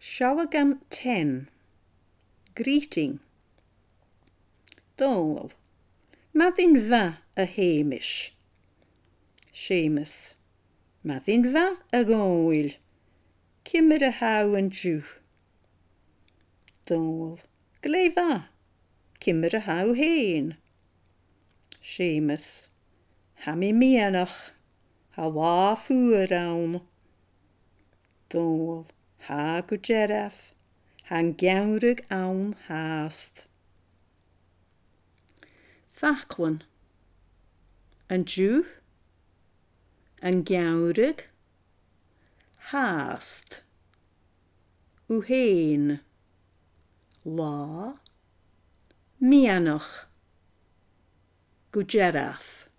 Shawagam 10. Greeting. Dol. Madin va a Hamish. Seamus. Madin va a Goil. Kimmer a how and Jew. Dol. Gle va. Kimmer a how hain. Seamus. Hami mianach. Ha wa fuer aum. Dol. Ha go geraf. Han gaurig aum haast. Faclan. An Jew. An gaurig. Haast. Uhain. La. Mianach. Gujeraf.